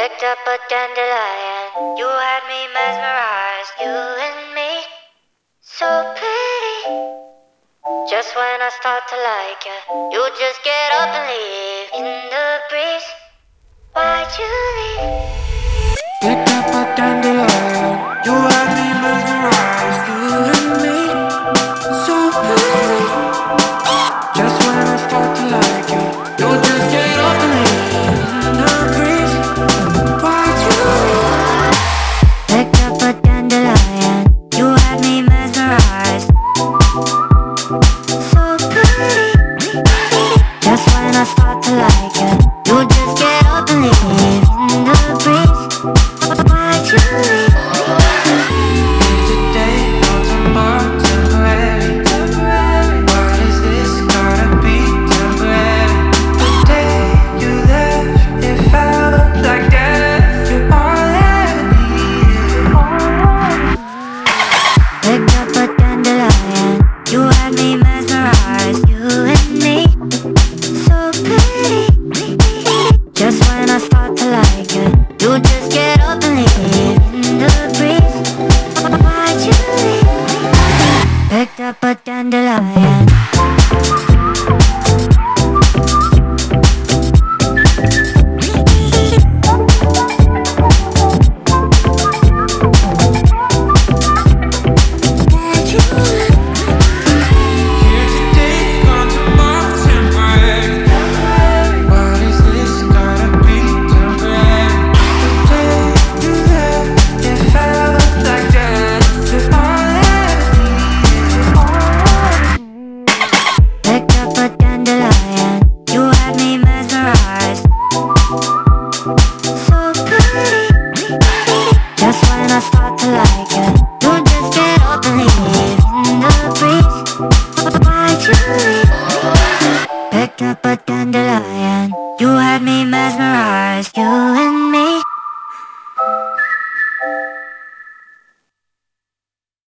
Picked up a dandelion, you had me mesmerized, you and me, so pretty. Just when I start to like you, you just get up and leave in the breeze. Why'd you leave? Picked up a dandelion, you had me mesmerized, you and me, so pretty. Just when I start to like you, you just get up and leave in the breeze. Why'd you leave? Picked up a dandelion, you had me mesmerized, so pretty. Just when I start to like you, you just get up and leave in the breeze. Why'd you leave? Here today, gone tomorrow, temporary. Why does this gotta be temporary? The day you left, it felt like death. You're all I need. Picked up a dandelion, you had me mesmerized, you and me, so pretty. Just when I start to like you, you just get up and leave in the breeze. Why'd you leave? Picked up a dandelion. Here today, gone tomorrow, temporary. Why does this gotta be temporary? The day you left, it felt like death. You're all I need. Picked up a dandelion, you had me mesmerized, so pretty. Just when I start to like you, you just get up and leave in the breeze. Why'd you leave? Picked up a dandelion.